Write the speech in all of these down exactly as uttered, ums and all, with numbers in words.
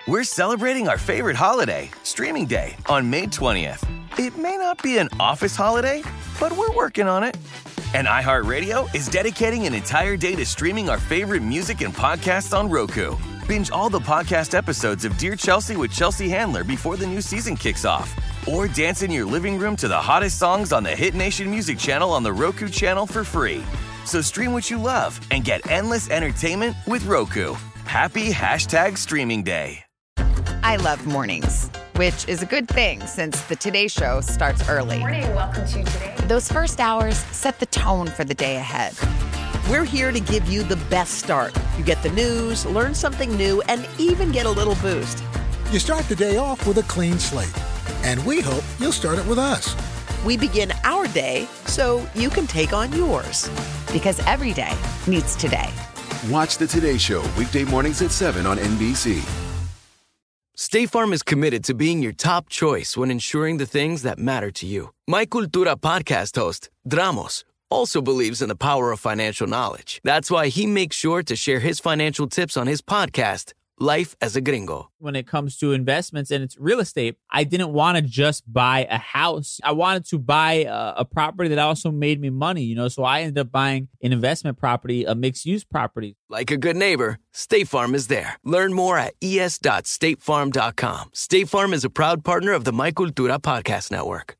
We're celebrating our favorite holiday, Streaming Day, on May twentieth. It may not be an office holiday, but we're working on it. And iHeartRadio is dedicating an entire day to streaming our favorite music and podcasts on Roku. Binge all the podcast episodes of Dear Chelsea with Chelsea Handler before the new season kicks off. Or dance in your living room to the hottest songs on the Hit Nation Music Channel on the Roku channel for free. So stream what you love and get endless entertainment with Roku. Happy hashtag Streaming Day. I love mornings, which is a good thing since the Today Show starts early. Morning, welcome to Today. Those first hours set the tone for the day ahead. We're here to give you the best start. You get the news, learn something new, and even get a little boost. You start the day off with a clean slate, and we hope you'll start it with us. We begin our day so you can take on yours. Because every day needs Today. Watch the Today Show weekday mornings at seven on N B C. State Farm is committed to being your top choice when ensuring the things that matter to you. My Cultura podcast host, Dramos, also believes in the power of financial knowledge. That's why he makes sure to share his financial tips on his podcast, Life as a Gringo. When it comes to investments and it's real estate, I didn't want to just buy a house. I wanted to buy a, a property that also made me money, you know, so I ended up buying an investment property, a mixed-use property. Like a good neighbor, State Farm is there. Learn more at e s dot state farm dot com. State Farm is a proud partner of the My Cultura Podcast Network.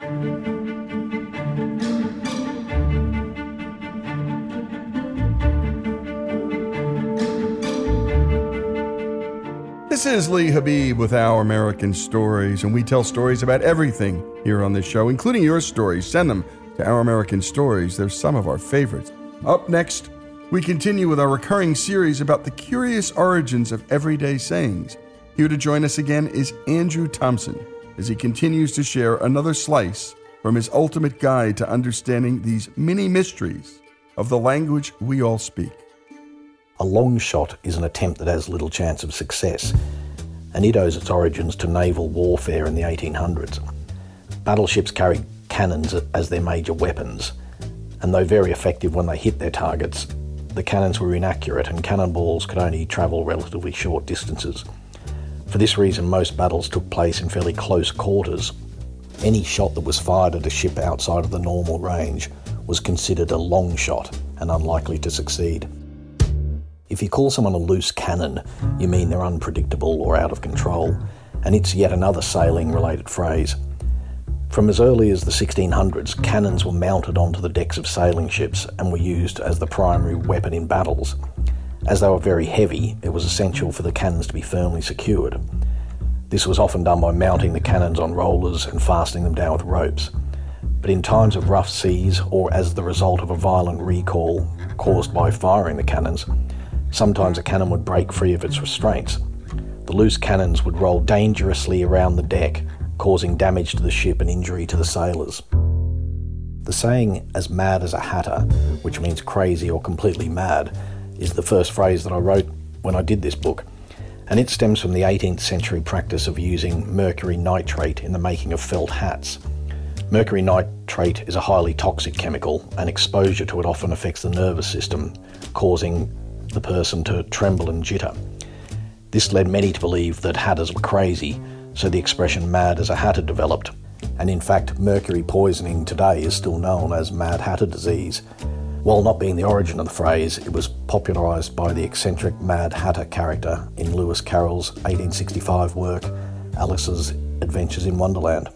This is Lee Habib with Our American Stories, and we tell stories about everything here on this show, including your stories. Send them to Our American Stories. They're some of our favorites. Up next, we continue with our recurring series about the curious origins of everyday sayings. Here to join us again is Andrew Thompson, as he continues to share another slice from his ultimate guide to understanding these mini mysteries of the language we all speak. A long shot is an attempt that has little chance of success, and it owes its origins to naval warfare in the eighteen hundreds. Battleships carried cannons as their major weapons, and though very effective when they hit their targets, the cannons were inaccurate and cannonballs could only travel relatively short distances. For this reason, most battles took place in fairly close quarters. Any shot that was fired at a ship outside of the normal range was considered a long shot and unlikely to succeed. If you call someone a loose cannon, you mean they're unpredictable or out of control, and it's yet another sailing-related phrase. From as early as the sixteen hundreds, cannons were mounted onto the decks of sailing ships and were used as the primary weapon in battles. As they were very heavy, it was essential for the cannons to be firmly secured. This was often done by mounting the cannons on rollers and fastening them down with ropes. But in times of rough seas, or as the result of a violent recoil caused by firing the cannons, sometimes a cannon would break free of its restraints. The loose cannons would roll dangerously around the deck, causing damage to the ship and injury to the sailors. The saying, as mad as a hatter, which means crazy or completely mad, is the first phrase that I wrote when I did this book, and it stems from the eighteenth century practice of using mercury nitrate in the making of felt hats. Mercury nitrate is a highly toxic chemical, and exposure to it often affects the nervous system, causing the person to tremble and jitter. This led many to believe that hatters were crazy, so the expression mad as a hatter developed, and in fact mercury poisoning today is still known as Mad Hatter disease. While not being the origin of the phrase, it was popularised by the eccentric Mad Hatter character in Lewis Carroll's eighteen sixty-five work, Alice's Adventures in Wonderland.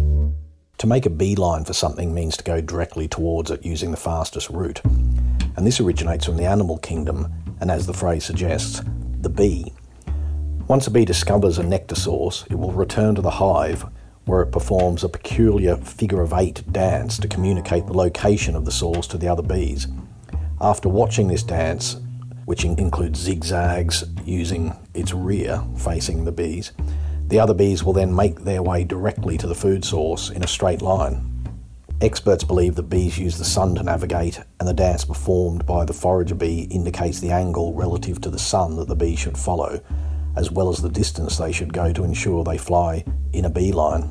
To make a beeline for something means to go directly towards it using the fastest route, and this originates from the animal kingdom, and as the phrase suggests, the bee. Once a bee discovers a nectar source, it will return to the hive where it performs a peculiar figure of eight dance to communicate the location of the source to the other bees. After watching this dance, which includes zigzags using its rear facing the bees, the other bees will then make their way directly to the food source in a straight line. Experts believe that bees use the sun to navigate, and the dance performed by the forager bee indicates the angle relative to the sun that the bee should follow, as well as the distance they should go to ensure they fly in a beeline.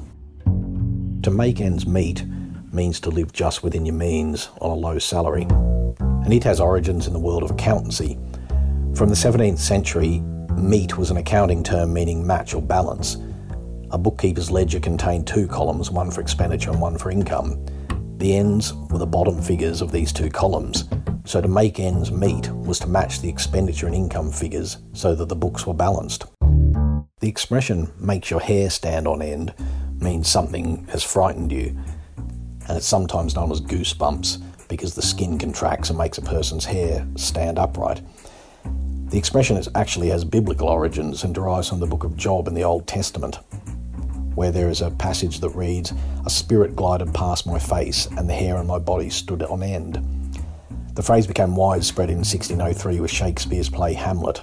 To make ends meet means to live just within your means on a low salary, and it has origins in the world of accountancy. From the seventeenth century, meat was an accounting term meaning match or balance. A bookkeeper's ledger contained two columns, one for expenditure and one for income. The ends were the bottom figures of these two columns, so to make ends meet was to match the expenditure and income figures so that the books were balanced. The expression makes your hair stand on end means something has frightened you, and it's sometimes known as goosebumps because the skin contracts and makes a person's hair stand upright. The expression is, actually has biblical origins and derives from the book of Job in the Old Testament, where there is a passage that reads, "A spirit glided past my face and the hair on my body stood on end." The phrase became widespread in sixteen oh three with Shakespeare's play Hamlet.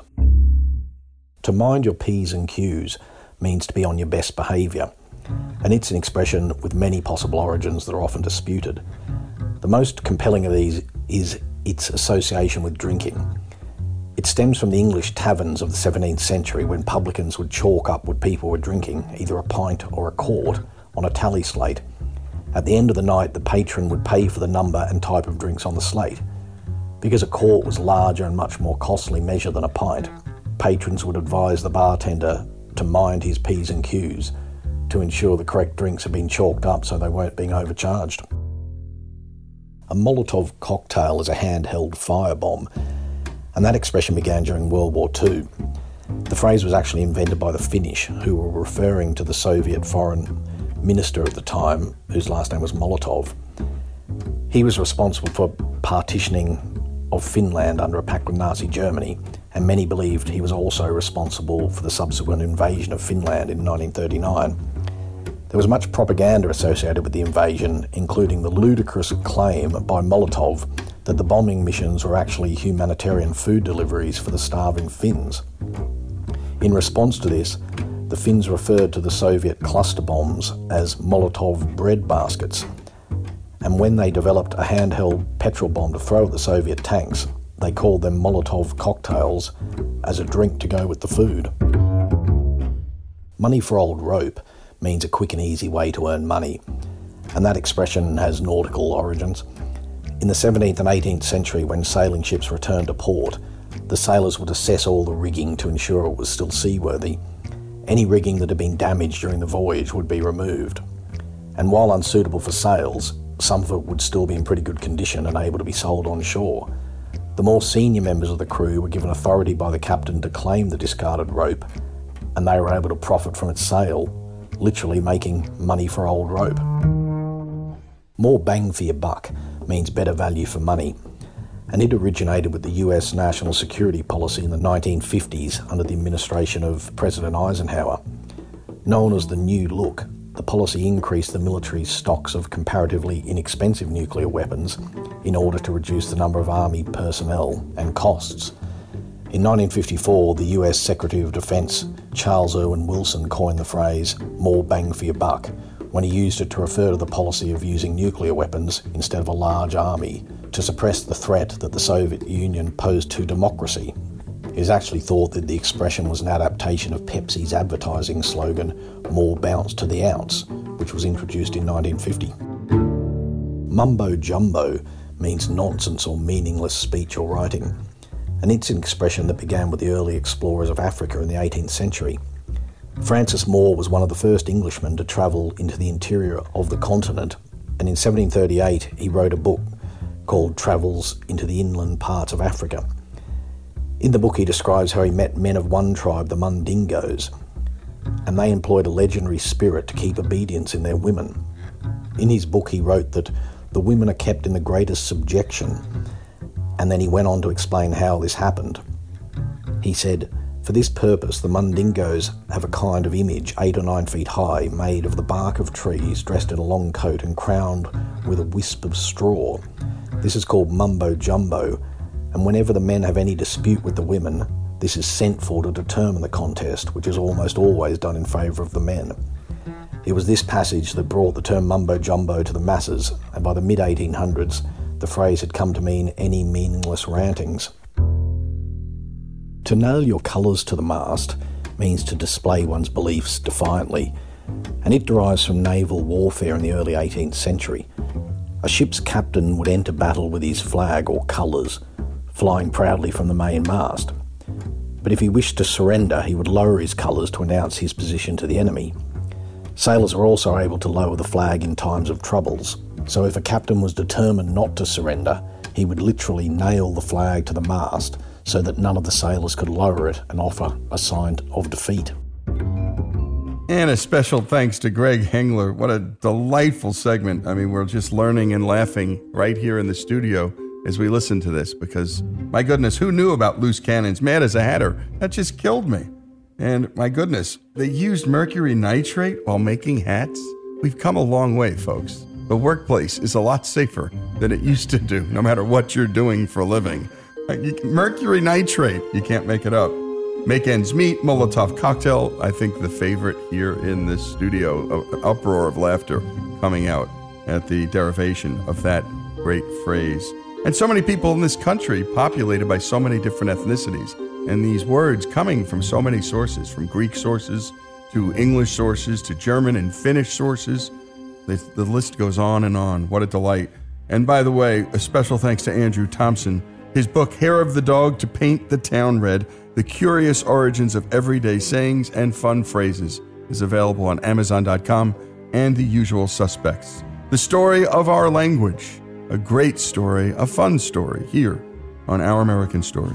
To mind your P's and Q's means to be on your best behaviour, and it's an expression with many possible origins that are often disputed. The most compelling of these is its association with drinking. It stems from the English taverns of the seventeenth century when publicans would chalk up what people were drinking, either a pint or a quart, on a tally slate. At the end of the night, the patron would pay for the number and type of drinks on the slate. Because a quart was larger and much more costly measure than a pint, patrons would advise the bartender to mind his P's and Q's to ensure the correct drinks had been chalked up so they weren't being overcharged. A Molotov cocktail is a handheld firebomb, and that expression began during World War Two. The phrase was actually invented by the Finnish, who were referring to the Soviet foreign minister at the time, whose last name was Molotov. He was responsible for partitioning of Finland under a pact with Nazi Germany, and many believed he was also responsible for the subsequent invasion of Finland in nineteen thirty-nine. There was much propaganda associated with the invasion, including the ludicrous claim by Molotov that the bombing missions were actually humanitarian food deliveries for the starving Finns. In response to this, the Finns referred to the Soviet cluster bombs as Molotov bread baskets, and when they developed a handheld petrol bomb to throw at the Soviet tanks, they called them Molotov cocktails as a drink to go with the food. Money for old rope means a quick and easy way to earn money, and that expression has nautical origins. In the seventeenth and eighteenth century, when sailing ships returned to port, the sailors would assess all the rigging to ensure it was still seaworthy. Any rigging that had been damaged during the voyage would be removed, and while unsuitable for sails, some of it would still be in pretty good condition and able to be sold on shore. The more senior members of the crew were given authority by the captain to claim the discarded rope, and they were able to profit from its sale, literally making money for old rope. More bang for your buck means better value for money, and it originated with the U S national security policy in the nineteen fifties under the administration of President Eisenhower. Known as the New Look, the policy increased the military's stocks of comparatively inexpensive nuclear weapons in order to reduce the number of army personnel and costs. In nineteen fifty-four, the U S Secretary of Defense Charles Irwin Wilson coined the phrase "more bang for your buck" when he used it to refer to the policy of using nuclear weapons instead of a large army to suppress the threat that the Soviet Union posed to democracy. It is actually thought that the expression was an adaptation of Pepsi's advertising slogan, "More bounce to the ounce," which was introduced in nineteen fifty. Mumbo jumbo means nonsense or meaningless speech or writing, and it's an expression that began with the early explorers of Africa in the eighteenth century. Francis Moore was one of the first Englishmen to travel into the interior of the continent, and in seventeen thirty-eight he wrote a book called Travels into the Inland Parts of Africa. In the book he describes how he met men of one tribe, the Mundingos, and they employed a legendary spirit to keep obedience in their women. In his book he wrote that the women are kept in the greatest subjection, and then he went on to explain how this happened. He said, "For this purpose the Mundingos have a kind of image eight or nine feet high, made of the bark of trees, dressed in a long coat and crowned with a wisp of straw. This is called mumbo jumbo, and whenever the men have any dispute with the women, this is sent for to determine the contest, which is almost always done in favour of the men." It was this passage that brought the term mumbo jumbo to the masses, and by the mid eighteen hundreds the phrase had come to mean any meaningless rantings. To nail your colours to the mast means to display one's beliefs defiantly, and it derives from naval warfare in the early eighteenth century. A ship's captain would enter battle with his flag or colours, flying proudly from the main mast. but if he wished to surrender, he would lower his colours to announce his position to the enemy. Sailors were also able to lower the flag in times of troubles, so if a captain was determined not to surrender, he would literally nail the flag to the mast so that none of the sailors could lower it and offer a sign of defeat. And a special thanks to Greg Hengler. What a delightful segment. I mean, we're just learning and laughing right here in the studio as we listen to this, because, my goodness, who knew about loose cannons? Mad as a Hatter. That just killed me. And, my goodness, they used mercury nitrate while making hats? We've come a long way, folks. The workplace is a lot safer than it used to do, no matter what you're doing for a living. Mercury nitrate, you can't make it up. Make ends meet, Molotov cocktail, I think the favorite here in this studio, an uproar of laughter coming out at the derivation of that great phrase. And so many people in this country populated by so many different ethnicities, and these words coming from so many sources, from Greek sources to English sources to German and Finnish sources. The, the list goes on and on. What a delight. And by the way, a special thanks to Andrew Thompson. His book, Hair of the Dog to Paint the Town Red, The Curious Origins of Everyday Sayings and Fun Phrases, is available on Amazon dot com and the usual suspects. The story of our language, a great story, a fun story, here on Our American Stories.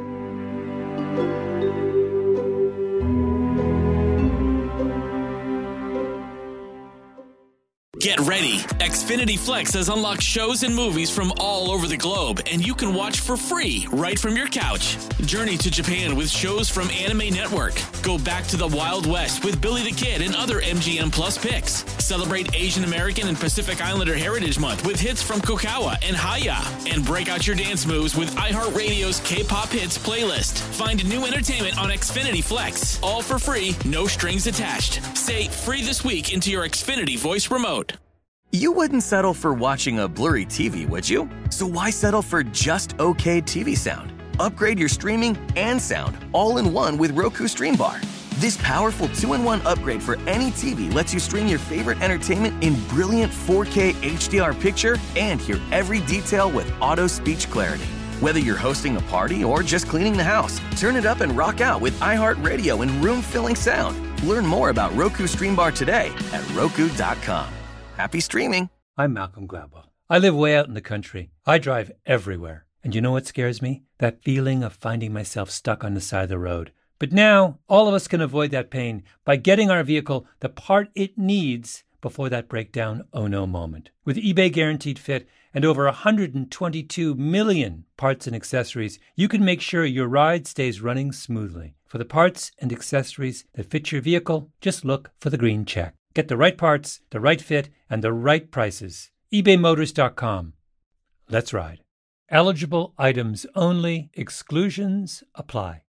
Get ready. Xfinity Flex has unlocked shows and movies from all over the globe, and you can watch for free right from your couch. Journey to Japan with shows from Anime Network. Go back to the Wild West with Billy the Kid and other M G M Plus picks. Celebrate Asian American and Pacific Islander Heritage Month with hits from Kokawa and Haya. And break out your dance moves with iHeartRadio's K-pop hits playlist. Find new entertainment on Xfinity Flex. All for free, no strings attached. Say free this week into your Xfinity voice remote. You wouldn't settle for watching a blurry T V, would you? So why settle for just okay T V sound? Upgrade your streaming and sound all in one with Roku Stream Bar. This powerful two in one upgrade for any T V lets you stream your favorite entertainment in brilliant four K H D R picture and hear every detail with auto speech clarity. Whether you're hosting a party or just cleaning the house, turn it up and rock out with iHeartRadio and room-filling sound. Learn more about Roku Stream Bar today at Roku dot com. Happy streaming. I'm Malcolm Gladwell. I live way out in the country. I drive everywhere. And you know what scares me? That feeling of finding myself stuck on the side of the road. But now, all of us can avoid that pain by getting our vehicle the part it needs before that breakdown oh no moment. With eBay Guaranteed Fit and over one hundred twenty-two million parts and accessories, you can make sure your ride stays running smoothly. For the parts and accessories that fit your vehicle, just look for the green check. Get the right parts, the right fit, and the right prices. ebay motors dot com. Let's ride. Eligible items only. Exclusions apply.